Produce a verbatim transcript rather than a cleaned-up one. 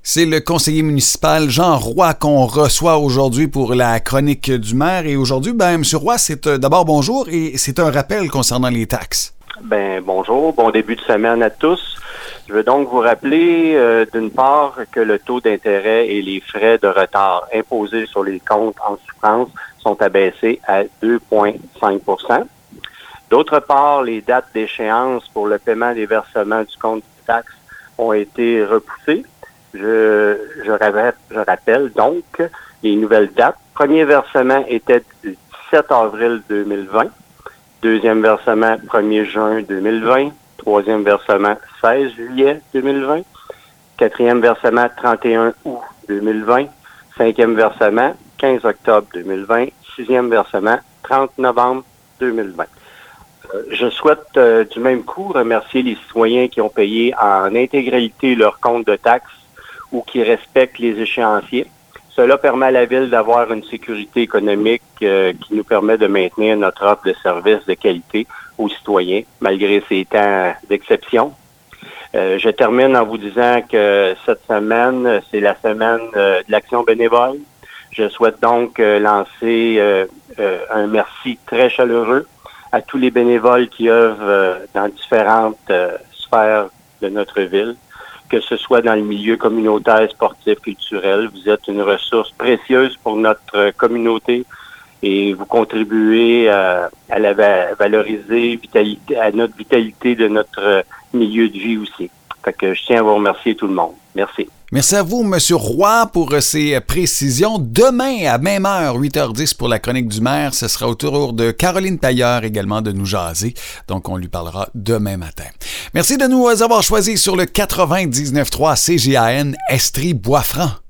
C'est le conseiller municipal Jean Roy qu'on reçoit aujourd'hui pour la chronique du maire. Et aujourd'hui, ben, M. Roy, c'est euh, d'abord bonjour et c'est un rappel concernant les taxes. Ben bonjour, bon début de semaine à tous. Je veux donc vous rappeler euh, d'une part que le taux d'intérêt et les frais de retard imposés sur les comptes en souffrance sont abaissés à deux virgule cinq pour cent. D'autre part, les dates d'échéance pour le paiement des versements du compte de taxes ont été repoussées. Je, je, rappelle, je rappelle donc les nouvelles dates. Premier versement était le dix-sept avril deux mille vingt. Deuxième versement, premier juin deux mille vingt. Troisième versement, seize juillet deux mille vingt. Quatrième versement, trente et un août deux mille vingt. Cinquième versement, quinze octobre deux mille vingt. Sixième versement, trente novembre deux mille vingt. Euh, je souhaite euh, du même coup remercier les citoyens qui ont payé en intégralité leur compte de taxes ou qui respectent les échéanciers. Cela permet à la Ville d'avoir une sécurité économique euh, qui nous permet de maintenir notre offre de services de qualité aux citoyens, malgré ces temps d'exception. Euh, je termine en vous disant que cette semaine, c'est la semaine euh, de l'action bénévole. Je souhaite donc euh, lancer euh, euh, un merci très chaleureux à tous les bénévoles qui œuvrent euh, dans différentes euh, sphères de notre ville, que ce soit dans le milieu communautaire, sportif, culturel. Vous êtes une ressource précieuse pour notre communauté et vous contribuez à, à la va- valoriser vitalité, à notre vitalité de notre milieu de vie aussi. Fait que je tiens à vous remercier tout le monde. Merci. Merci à vous, M. Roy, pour ces précisions. Demain, à même heure, huit heures dix pour la chronique du maire, ce sera au tour de Caroline Tailleur également de nous jaser. Donc, on lui parlera demain matin. Merci de nous avoir choisis sur le quatre-vingt-dix-neuf point trois C G A N Estrie-Boisfranc.